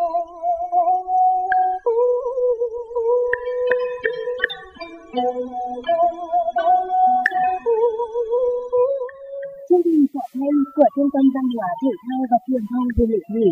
Chương trình phát thanh của Trung tâm Văn hóa Thể thao và Truyền thông du lịch Mỹ.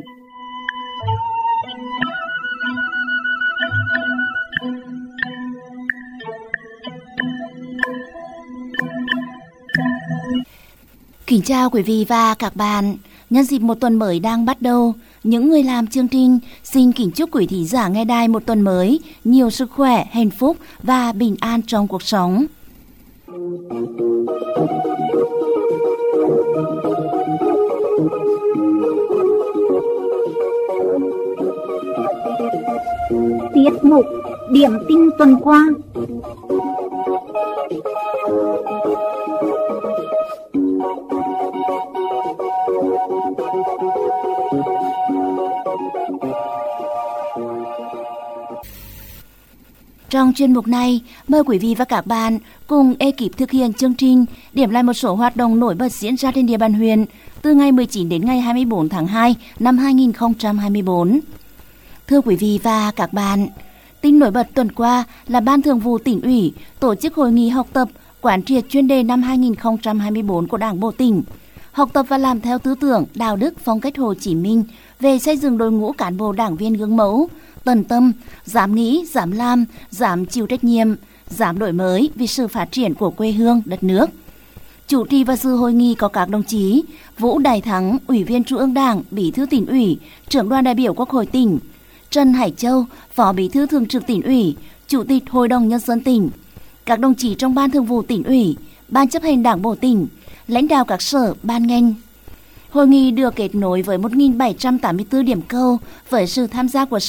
Kính chào quý vị và các bạn. Nhân dịp một tuần mới đang bắt đầu, những người làm chương trình xin kính chúc quý thính giả nghe đài một tuần mới nhiều sức khỏe, hạnh phúc và bình an trong cuộc sống. Tiết mục Điểm tin tuần qua. Trong chuyên mục này, mời quý vị và các bạn cùng ekip thực hiện chương trình điểm lại một số hoạt động nổi bật diễn ra trên địa bàn huyện từ ngày 19 đến ngày 24 tháng 2 năm 2024. Thưa quý vị và các bạn, tin nổi bật tuần qua là Ban Thường vụ Tỉnh ủy tổ chức hội nghị học tập quán triệt chuyên đề năm 2024 của Đảng bộ tỉnh, học tập và làm theo tư tưởng, đạo đức, phong cách Hồ Chí Minh về xây dựng đội ngũ cán bộ đảng viên gương mẫu, tận tâm, dám nghĩ, dám làm, dám chịu trách nhiệm, dám đổi mới vì sự phát triển của quê hương, đất nước. Chủ trì và dự hội nghị có các đồng chí Vũ Đại Thắng, Ủy viên Trung ương Đảng, Bí thư Tỉnh ủy, Trưởng đoàn đại biểu Quốc hội tỉnh, Trần Hải Châu, Phó Bí thư Thường trực Tỉnh ủy, Chủ tịch Hội đồng Nhân dân tỉnh, các đồng chí trong Ban Thường vụ Tỉnh ủy, Ban chấp hành Đảng bộ tỉnh, lãnh đạo các sở, ban ngành. Hội nghị được kết nối với 1.784 điểm câu với sự tham gia của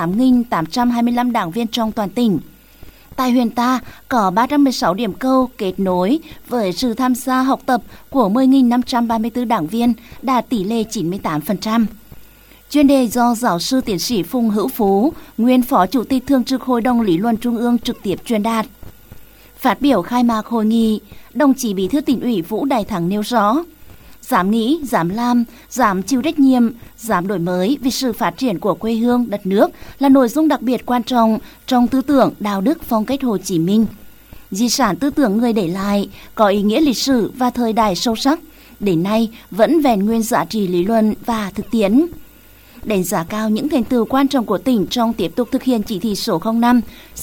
68.825 đảng viên trong toàn tỉnh. Tại huyện ta có 316 điểm câu kết nối với sự tham gia học tập của 10.534 đảng viên, đạt tỷ lệ 98%. Chuyên đề do giáo sư tiến sĩ Phùng Hữu Phú, nguyên Phó Chủ tịch Thường trực Hội đồng Lý luận Trung ương trực tiếp truyền đạt. Phát biểu khai mạc hội nghị, đồng chí Bí thư Tỉnh ủy Vũ Đại Thắng nêu rõ, dám nghĩ, dám làm, dám chịu trách nhiệm, dám đổi mới vì sự phát triển của quê hương, đất nước là nội dung đặc biệt quan trọng trong tư tưởng, đạo đức, phong cách Hồ Chí Minh. Di sản tư tưởng người để lại có ý nghĩa lịch sử và thời đại sâu sắc, đến nay vẫn vẹn nguyên giá trị lý luận và thực tiễn. Đánh giá cao những thành tựu quan trọng của tỉnh trong tiếp tục thực hiện chỉ thị số 05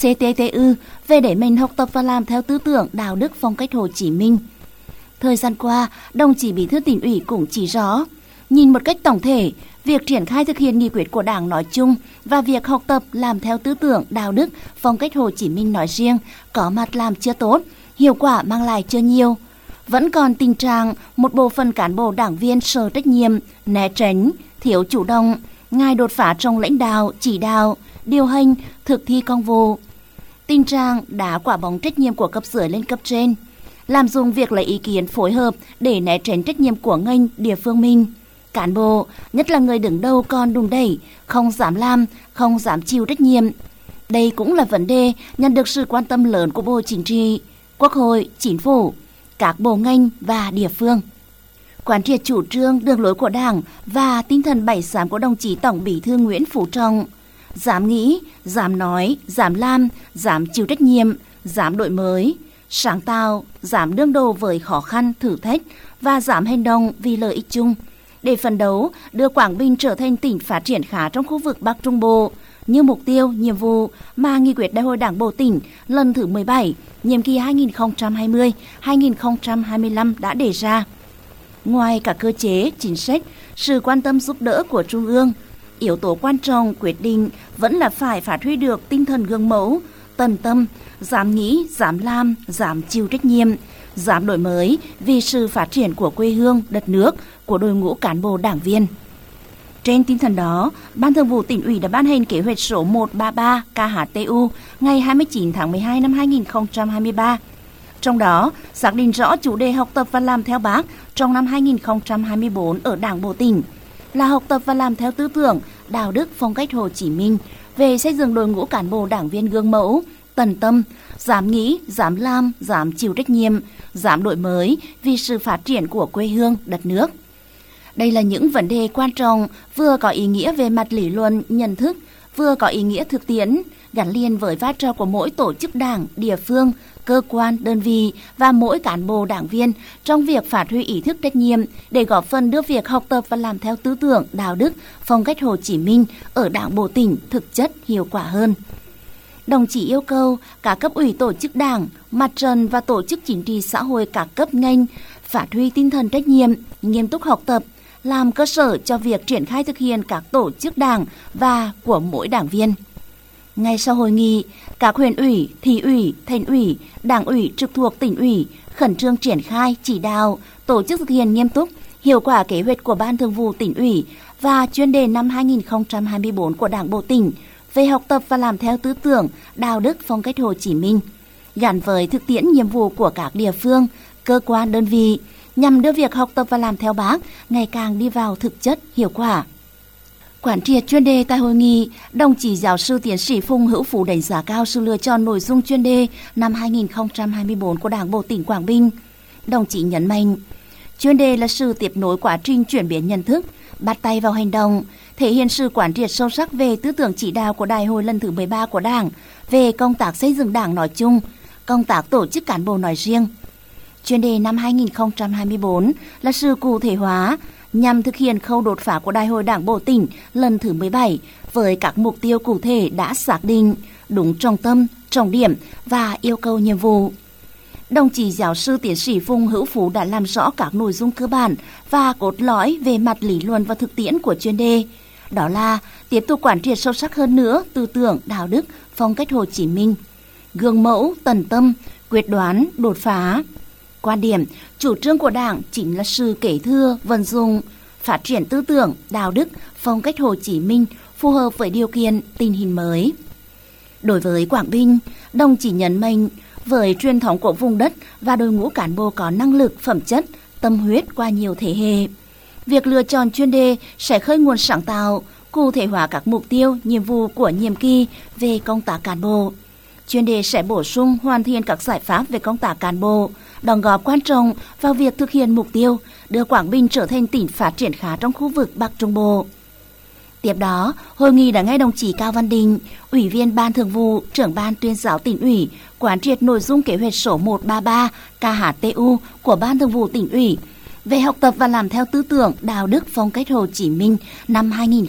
CTTU về đẩy mạnh học tập và làm theo tư tưởng, đạo đức, phong cách Hồ Chí Minh. Thời gian qua, đồng chí Bí thư Tỉnh ủy cũng chỉ rõ, nhìn một cách tổng thể, việc triển khai thực hiện nghị quyết của Đảng nói chung và việc học tập làm theo tư tưởng, đạo đức, phong cách Hồ Chí Minh nói riêng có mặt làm chưa tốt, hiệu quả mang lại chưa nhiều. Vẫn còn tình trạng một bộ phận cán bộ đảng viên sợ trách nhiệm, né tránh, thiếu chủ động, ngại đột phá trong lãnh đạo, chỉ đạo, điều hành, thực thi công vụ. Tình trạng đá quả bóng trách nhiệm của cấp dưới lên cấp trên, làm dùng việc lấy ý kiến phối hợp để né tránh trách nhiệm của ngành địa phương mình. Cán bộ, nhất là người đứng đầu còn đùn đẩy, không dám làm, không dám chịu trách nhiệm. Đây cũng là vấn đề nhận được sự quan tâm lớn của Bộ Chính trị, Quốc hội, Chính phủ, các bộ ngành và địa phương. Quán triệt chủ trương, đường lối của Đảng và tinh thần 7 dám của đồng chí Tổng Bí thư Nguyễn Phú Trọng, dám nghĩ, dám nói, dám làm, dám chịu trách nhiệm, dám đổi mới, sáng tạo, dám đương đầu với khó khăn, thử thách và dám hành động vì lợi ích chung, để phấn đấu đưa Quảng Bình trở thành tỉnh phát triển khá trong khu vực Bắc Trung Bộ, như mục tiêu, nhiệm vụ mà Nghị quyết Đại hội Đảng bộ tỉnh lần thứ 17, nhiệm kỳ 2020-2025 đã đề ra. Ngoài các cơ chế, chính sách, sự quan tâm giúp đỡ của Trung ương, yếu tố quan trọng quyết định vẫn là phải phát huy được tinh thần gương mẫu, tận tâm, dám nghĩ, dám làm, dám chịu trách nhiệm, dám đổi mới vì sự phát triển của quê hương, đất nước, của đội ngũ cán bộ đảng viên. Trên tinh thần đó, Ban Thường vụ Tỉnh ủy đã ban hành kế hoạch số 133 KHTU ngày 29 tháng 12 năm 2023. Trong đó, xác định rõ chủ đề học tập và làm theo Bác trong năm 2024 ở Đảng bộ tỉnh là học tập và làm theo tư tưởng, đạo đức, phong cách Hồ Chí Minh về xây dựng đội ngũ cán bộ đảng viên gương mẫu, tận tâm, dám nghĩ, dám làm, dám chịu trách nhiệm, dám đổi mới vì sự phát triển của quê hương, đất nước. Đây là những vấn đề quan trọng, vừa có ý nghĩa về mặt lý luận, nhận thức, vừa có ý nghĩa thực tiễn, gắn liền với vai trò của mỗi tổ chức đảng, địa phương, cơ quan, đơn vị và mỗi cán bộ đảng viên trong việc phát huy ý thức trách nhiệm để góp phần đưa việc học tập và làm theo tư tưởng, đạo đức, phong cách Hồ Chí Minh ở Đảng bộ tỉnh thực chất hiệu quả hơn. Đồng chí yêu cầu các cấp ủy tổ chức đảng, mặt trận và tổ chức chính trị xã hội các cấp ngành phát huy tinh thần trách nhiệm, nghiêm túc học tập, làm cơ sở cho việc triển khai thực hiện các tổ chức đảng và của mỗi đảng viên. Ngay sau hội nghị, các huyện ủy, thị ủy, thành ủy, đảng ủy trực thuộc tỉnh ủy khẩn trương triển khai, chỉ đạo, tổ chức thực hiện nghiêm túc, hiệu quả kế hoạch của Ban Thường vụ tỉnh ủy và chuyên đề năm 2024 của Đảng bộ tỉnh về học tập và làm theo tư tưởng, đạo đức, phong cách Hồ Chí Minh, gắn với thực tiễn nhiệm vụ của các địa phương, cơ quan, đơn vị, nhằm đưa việc học tập và làm theo Bác ngày càng đi vào thực chất, hiệu quả. Quán triệt chuyên đề tại hội nghị, đồng chí giáo sư tiến sĩ Phùng Hữu Phú đánh giá cao sự lựa chọn nội dung chuyên đề năm 2024 của Đảng bộ tỉnh Quảng Bình. Đồng chí nhấn mạnh, chuyên đề là sự tiếp nối quá trình chuyển biến nhận thức, bắt tay vào hành động, thể hiện sự quán triệt sâu sắc về tư tưởng chỉ đạo của Đại hội lần thứ 13 của Đảng về công tác xây dựng Đảng nói chung, công tác tổ chức cán bộ nói riêng. Chuyên đề năm 2024 là sự cụ thể hóa nhằm thực hiện khâu đột phá của Đại hội Đảng bộ tỉnh lần thứ 17 với các mục tiêu cụ thể đã xác định, đúng trọng tâm, trọng điểm và yêu cầu nhiệm vụ. Đồng chí giáo sư tiến sĩ Phùng Hữu Phú đã làm rõ các nội dung cơ bản và cốt lõi về mặt lý luận và thực tiễn của chuyên đề. Đó là tiếp tục quán triệt sâu sắc hơn nữa tư tưởng, đạo đức, phong cách Hồ Chí Minh, gương mẫu, tận tâm, quyết đoán, đột phá. Quan điểm, chủ trương của Đảng chính là sự kế thừa, vận dụng, phát triển tư tưởng, đạo đức, phong cách Hồ Chí Minh phù hợp với điều kiện, tình hình mới. Đối với Quảng Bình, đồng chí nhấn mạnh với truyền thống của vùng đất và đội ngũ cán bộ có năng lực, phẩm chất, tâm huyết qua nhiều thế hệ, việc lựa chọn chuyên đề sẽ khơi nguồn sáng tạo, cụ thể hóa các mục tiêu, nhiệm vụ của nhiệm kỳ về công tác cán bộ. Chuyên đề sẽ bổ sung hoàn thiện các giải pháp về công tác cán bộ, đóng góp quan trọng vào việc thực hiện mục tiêu đưa Quảng Bình trở thành tỉnh phát triển khá trong khu vực Bắc Trung Bộ. Tiếp đó, hội nghị đã nghe đồng chí Cao Văn Định, Ủy viên Ban Thường vụ, Trưởng Ban Tuyên giáo tỉnh ủy, quán triệt nội dung kế hoạch số 133 KHTU của Ban Thường vụ tỉnh ủy về học tập và làm theo tư tưởng, đạo đức, phong cách Hồ Chí Minh năm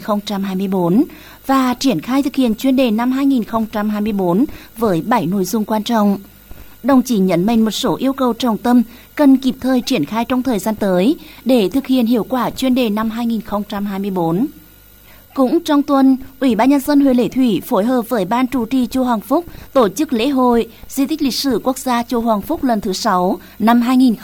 2024 và triển khai thực hiện chuyên đề năm 2024 với 7 nội dung quan trọng. Đồng chí nhấn mạnh một số yêu cầu trọng tâm cần kịp thời triển khai trong thời gian tới để thực hiện hiệu quả chuyên đề năm 2024. Cũng trong tuần, Ủy ban Nhân dân huyện Lệ Thủy phối hợp với Ban Trụ trì Chùa Hoàng Phúc tổ chức lễ hội Di tích lịch sử quốc gia Chùa Hoàng Phúc lần thứ 6 năm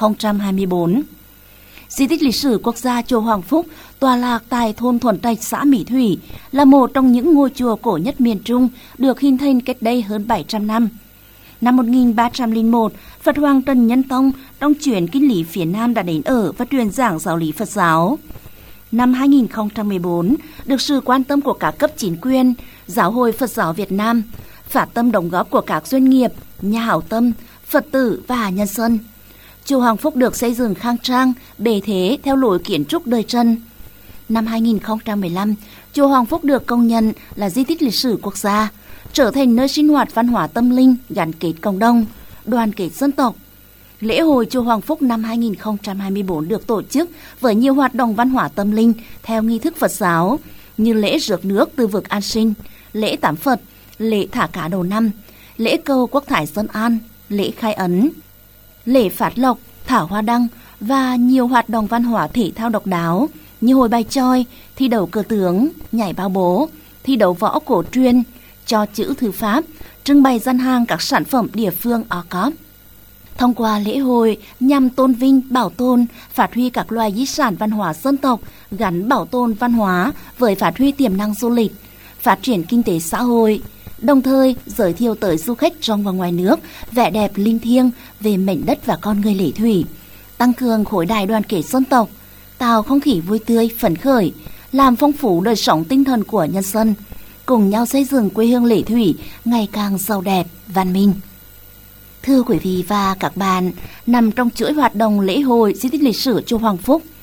2024. Di tích lịch sử quốc gia Chùa Hoàng Phúc tọa lạc tại thôn Thuận Trạch, xã Mỹ Thủy, là một trong những ngôi chùa cổ nhất miền Trung được hình thành cách đây hơn 700 năm. Năm 1301, Phật Hoàng Trần Nhân Tông trong chuyến kinh lý phía Nam đã đến ở và truyền giảng giáo lý Phật giáo. Năm 2014, được sự quan tâm của các cấp chính quyền, Giáo hội Phật giáo Việt Nam, phát tâm đóng góp của các doanh nghiệp, nhà hảo tâm, Phật tử và nhân dân, Chùa Hoàng Phúc được xây dựng khang trang, bề thế theo lối kiến trúc đời Trần. Năm 2015, Chùa Hoàng Phúc được công nhận là di tích lịch sử quốc gia, trở thành nơi sinh hoạt văn hóa tâm linh, gắn kết cộng đồng, đoàn kết dân tộc. Lễ hội Chùa Hoàng Phúc năm 2024 được tổ chức với nhiều hoạt động văn hóa tâm linh theo nghi thức Phật giáo như lễ rước nước từ vực An Sinh, lễ tắm Phật, lễ thả cá đầu năm, lễ cầu quốc thái dân an, lễ khai ấn, lễ phát lộc, thả hoa đăng và nhiều hoạt động văn hóa thể thao độc đáo như hội bài choi, thi đấu cờ tướng, nhảy bao bố, thi đấu võ cổ truyền, cho chữ thư pháp, trưng bày gian hàng các sản phẩm địa phương ở cóp. Thông qua lễ hội nhằm tôn vinh, bảo tồn, phát huy các loài di sản văn hóa dân tộc, gắn bảo tồn văn hóa với phát huy tiềm năng du lịch, phát triển kinh tế xã hội, đồng thời giới thiệu tới du khách trong và ngoài nước vẻ đẹp linh thiêng về mảnh đất và con người Lệ Thủy, tăng cường khối đại đoàn kết dân tộc, tạo không khí vui tươi, phấn khởi, làm phong phú đời sống tinh thần của nhân dân, cùng nhau xây dựng quê hương Lệ Thủy ngày càng giàu đẹp, văn minh. Thưa quý vị và các bạn, nằm trong chuỗi hoạt động lễ hội di tích lịch sử Chùa Hoàng Phúc,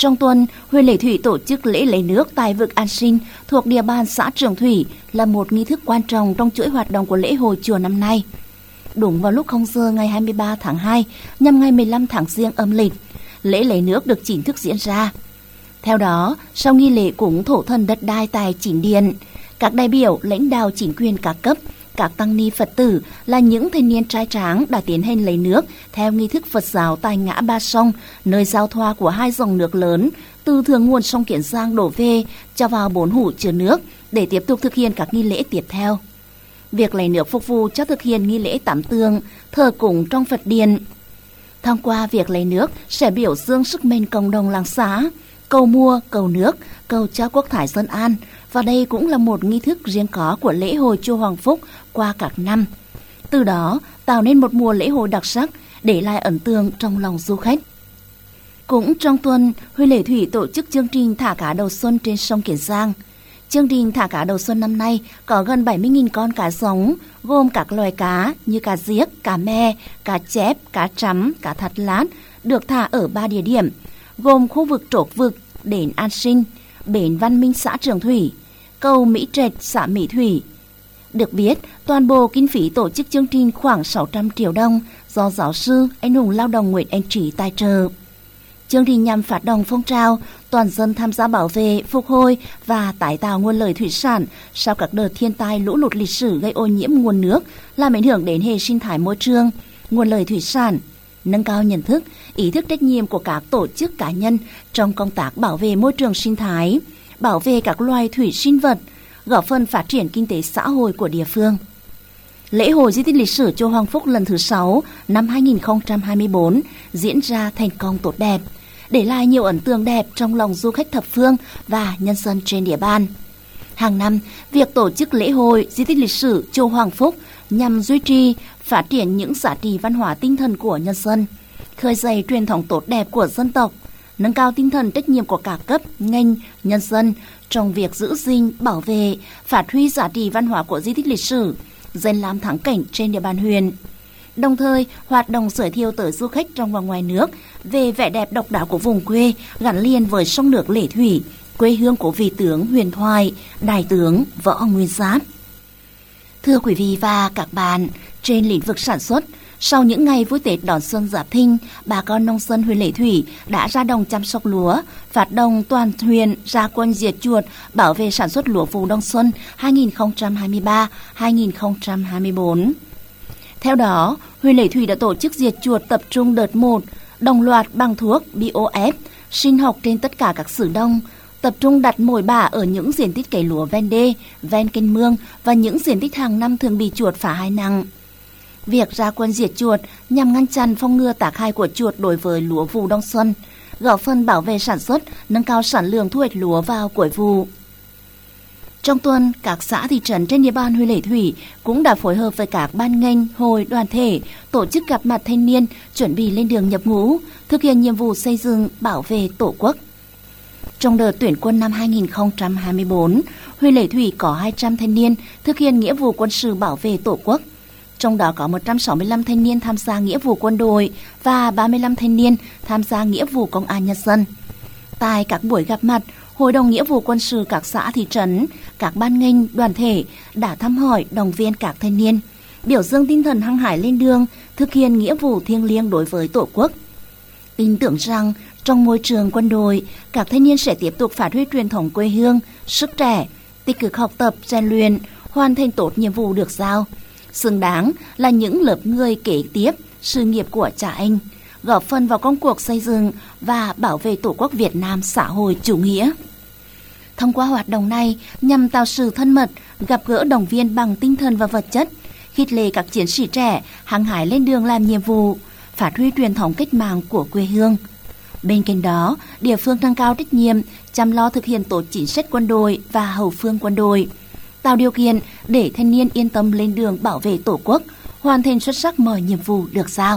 Trong tuần, huyện Lệ Thủy tổ chức lễ lấy nước tại vực An Sinh thuộc địa bàn xã Trường Thủy là một nghi thức quan trọng trong chuỗi hoạt động của lễ hội chùa năm nay. Đúng vào lúc 0 giờ ngày 23 tháng 2, nhằm ngày 15 tháng Giêng âm lịch, lễ lấy nước được chính thức diễn ra. Theo đó, sau nghi lễ cúng thổ thần đất đai tại Chính Điện, các đại biểu, lãnh đạo chính quyền các cấp, các tăng ni Phật tử là những thanh niên trai tráng đã tiến hành lấy nước theo nghi thức Phật giáo tại ngã ba sông, nơi giao thoa của hai dòng nước lớn từ thượng nguồn sông Kiến Giang đổ về cho vào 4 hũ chứa nước để tiếp tục thực hiện các nghi lễ tiếp theo. Việc lấy nước phục vụ cho thực hiện nghi lễ tắm tượng, thờ cúng trong Phật điện. Thông qua việc lấy nước sẽ biểu dương sức mạnh cộng đồng làng xã, cầu mưa, cầu nước, cầu cho quốc thái dân an, và đây cũng là một nghi thức riêng có của lễ hội chùa Hoàng Phúc qua các năm. Từ đó tạo nên một mùa lễ hội đặc sắc, để lại ấn tượng trong lòng du khách. Cũng trong tuần, huyện Lệ Thủy tổ chức chương trình thả cá đầu xuân trên sông Kiến Giang. Chương trình thả cá đầu xuân năm nay có gần 70.000 con cá giống, gồm các loài cá như cá giếc, cá me, cá chép, cá trắm, cá thắt lát, được thả ở 3 địa điểm, gồm khu vực Trốc Vực, đền An Sinh, bến Văn Minh xã Trường Thủy, cầu Mỹ Trạch xã Mỹ Thủy. Được biết, toàn bộ kinh phí tổ chức chương trình khoảng 600 triệu đồng do giáo sư, anh hùng lao động Nguyễn Anh Trí tài trợ. Chương trình nhằm phát động phong trào toàn dân tham gia bảo vệ, phục hồi và tái tạo nguồn lợi thủy sản sau các đợt thiên tai lũ lụt lịch sử gây ô nhiễm nguồn nước, làm ảnh hưởng đến hệ sinh thái môi trường, nguồn lợi thủy sản, nâng cao nhận thức, ý thức trách nhiệm của các tổ chức cá nhân trong công tác bảo vệ môi trường sinh thái, bảo vệ các loài thủy sinh vật, góp phần phát triển kinh tế xã hội của địa phương. Lễ hội di tích lịch sử chùa Hoàng Phúc lần thứ 6 năm 2024 diễn ra thành công tốt đẹp, để lại nhiều ấn tượng đẹp trong lòng du khách thập phương và nhân dân trên địa bàn. Hàng năm, việc tổ chức lễ hội di tích lịch sử chùa Hoàng Phúc nhằm duy trì, phát triển những giá trị văn hóa tinh thần của nhân dân, khơi dậy truyền thống tốt đẹp của dân tộc, nâng cao tinh thần trách nhiệm của các cấp, ngành, nhân dân trong việc giữ gìn, bảo vệ, phát huy giá trị văn hóa của di tích lịch sử, danh lam thắng cảnh trên địa bàn huyện. Đồng thời, hoạt động giới thiệu tới du khách trong và ngoài nước về vẻ đẹp độc đáo của vùng quê gắn liền với sông nước Lệ Thủy, quê hương của vị tướng huyền thoại, đại tướng Võ Nguyên Giáp. Thưa quý vị và các bạn, trên lĩnh vực sản xuất, sau những ngày vui Tết đón xuân Giáp Thìn, bà con nông dân huyện Lệ Thủy đã ra đồng chăm sóc lúa, phát động toàn huyện ra quân diệt chuột, bảo vệ sản xuất lúa vụ đông xuân 2023-2024. Theo đó, huyện Lệ Thủy đã tổ chức diệt chuột tập trung đợt 1, đồng loạt bằng thuốc BOF, sinh học trên tất cả các xứ đông, tập trung đặt mồi bả ở những diện tích cấy lúa ven đê, ven kênh mương và những diện tích hàng năm thường bị chuột phá hại nặng. Việc ra quân diệt chuột nhằm ngăn chặn phòng ngừa tác hại của chuột đối với lúa vụ đông xuân, góp phần bảo vệ sản xuất, nâng cao sản lượng thu hoạch lúa vào cuối vụ. Trong tuần, các xã thị trấn trên địa bàn huyện Lệ Thủy cũng đã phối hợp với các ban ngành, hội, đoàn thể tổ chức gặp mặt thanh niên chuẩn bị lên đường nhập ngũ, thực hiện nhiệm vụ xây dựng, bảo vệ Tổ quốc. Trong đợt tuyển quân năm 2024, huyện Lệ Thủy có 200 thanh niên thực hiện nghĩa vụ quân sự bảo vệ Tổ quốc. Trong đó có 165 thanh niên tham gia nghĩa vụ quân đội và 35 thanh niên tham gia nghĩa vụ công an nhân dân. Tại các buổi gặp mặt, Hội đồng nghĩa vụ quân sự các xã thị trấn, các ban ngành, đoàn thể đã thăm hỏi, động viên các thanh niên, biểu dương tinh thần hăng hái lên đường, thực hiện nghĩa vụ thiêng liêng đối với Tổ quốc. Tin tưởng rằng trong môi trường quân đội, các thanh niên sẽ tiếp tục phát huy truyền thống quê hương, sức trẻ, tích cực học tập, rèn luyện, hoàn thành tốt nhiệm vụ được giao, xứng đáng là những lớp người kế tiếp sự nghiệp của cha anh, góp phần vào công cuộc xây dựng và bảo vệ Tổ quốc Việt Nam xã hội chủ nghĩa. Thông qua hoạt động này nhằm tạo sự thân mật, gặp gỡ động viên bằng tinh thần và vật chất, khích lệ các chiến sĩ trẻ hăng hái lên đường làm nhiệm vụ, phát huy truyền thống cách mạng của quê hương. Bên cạnh đó, địa phương nâng cao trách nhiệm, chăm lo thực hiện tốt chính sách quân đội và hậu phương quân đội, tạo điều kiện để thanh niên yên tâm lên đường bảo vệ Tổ quốc, hoàn thành xuất sắc mọi nhiệm vụ được giao.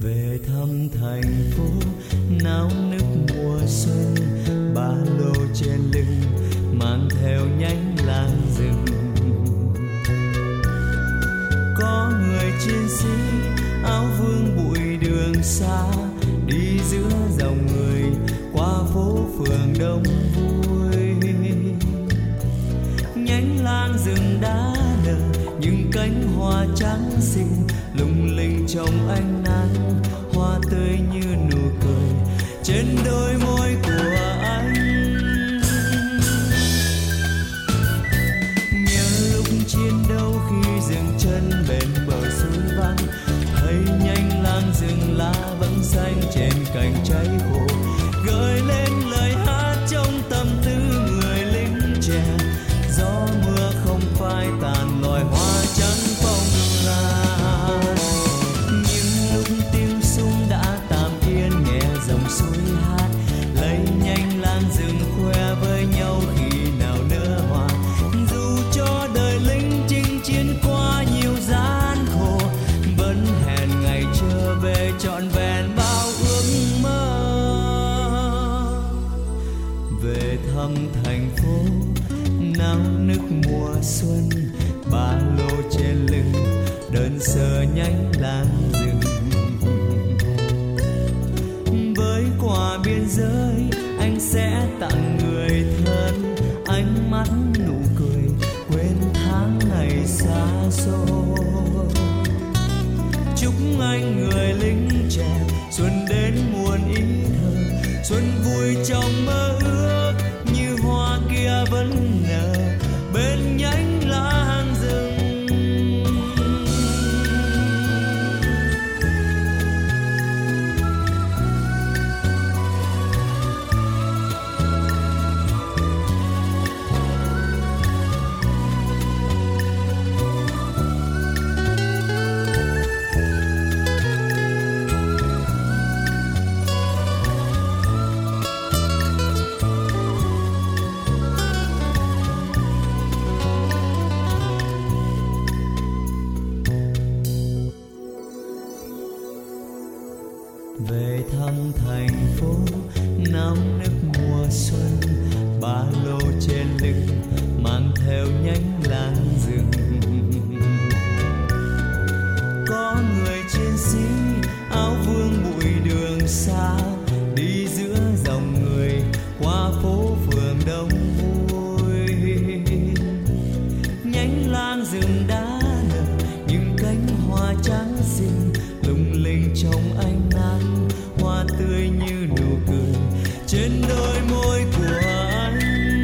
về thăm thành phố náo nức mùa xuân, ba lô trên lưng mang theo nhánh lan rừng. Có người chiến sĩ áo vương bụi đường xa, đi giữa dòng người qua phố phường đông vui. Nhánh lan rừng đã nở những cánh hoa trắng xinh, lung linh trong ánh nắng, hoa tươi như nụ cười trên đôi môi của anh. Nhớ lúc chiến đấu khi dừng chân bên bờ suối vắng, thấy nhánh lan rừng lá vẫn xanh trên cành cháy khô, gợi lên lời hát trong tâm tư người lính trẻ. Gió mưa không phai tàn loài hoa trắng phong lan. Nhưng lúc tiếng súng đã tạm yên, nghe dòng suối hát, lấy nhanh lan rừng khoe với nhau khi nào nở hoa. Dù cho đời lính chinh chiến qua nhiều gian khổ, vẫn hẹn ngày trở về trọn vẹn bao ước mơ. Về thăm thành phố náo nức mùa xuân, ba lô trên lưng đơn sơ nhánh lan rừng. Với quà biên giới anh sẽ tặng người thân, ánh mắt nụ cười quên tháng ngày xa xôi. Chúc anh người lính trẻ xuân đến muôn ý thơ, xuân vui trong mơ ước như hoa kia vẫn nở bên nhánh lan rừng. Về thăm thành phố náo nức mùa xuân, ba lô trên lưng mang theo nhánh lan rừng. Có người chiến sĩ áo vương bụi đường xa, đi giữa dòng người qua phố phường đông vui. Nhánh lan rừng đã nở những cánh hoa trắng xinh, lung linh trong ánh nắng, hoa tươi như nụ cười trên đôi môi của anh.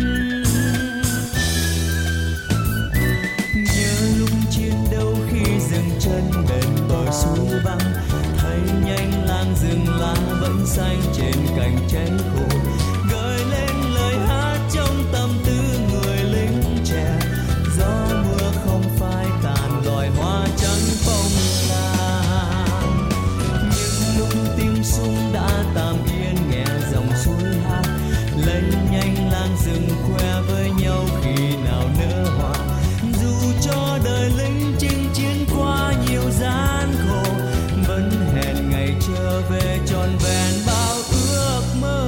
Nhớ lúc chiến đấu khi dừng chân bên bờ suối vắng, thấy nhánh lan rừng lá vẫn xanh trên cành cháy khô, gợi lên lời hát trong tâm tư người lính trẻ. Gió mưa không phai tàn loài hoa trắng phong lan. Nhưng lúc tiếng súng đã tạm yên, nghe dòng suối hát, lấy nhanh lan rừng khoe với nhau khi nào nở hoa. Dù cho đời lính chinh chiến qua nhiều gian khổ, vẫn hẹn ngày trở về trọn vẹn bao ước mơ.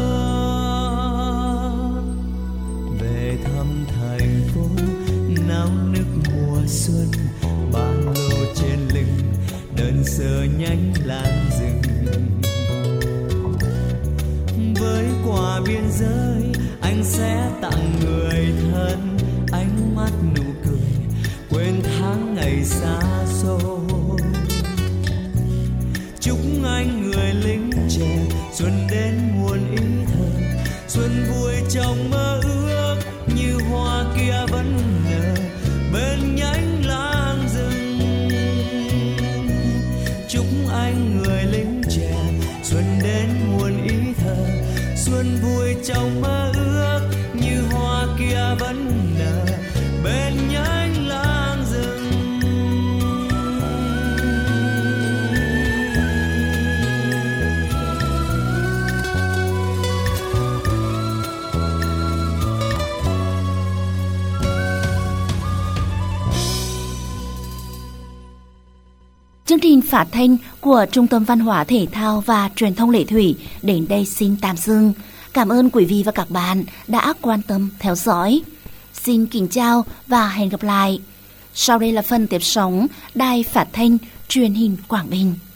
Về thăm thành phố náo nức mùa xuân, ba lô trên lưng đơn sơ nhánh lan rừng. Với quà biên giới anh sẽ tặng người thân, ánh mắt nụ cười quên tháng ngày xa xôi. Chúc anh người lính trẻ xuân đến muôn ý thơ, xuân vui trong mơ ước như hoa kia vẫn nở bên nhánh lan rừng. Chúc anh người lính trẻ xuân đến muôn ý thơ, xuân vui trong mơ ước như hoa kia vẫn nở bên nhánh lan rừng. Chương trình phát thanh của Trung tâm Văn hóa Thể thao và Truyền thông Lệ Thủy đến đây xin tạm dừng. Cảm ơn quý vị và các bạn đã quan tâm theo dõi. Xin kính chào và hẹn gặp lại. Sau đây là phần tiếp sóng Đài Phát thanh Truyền hình Quảng Bình.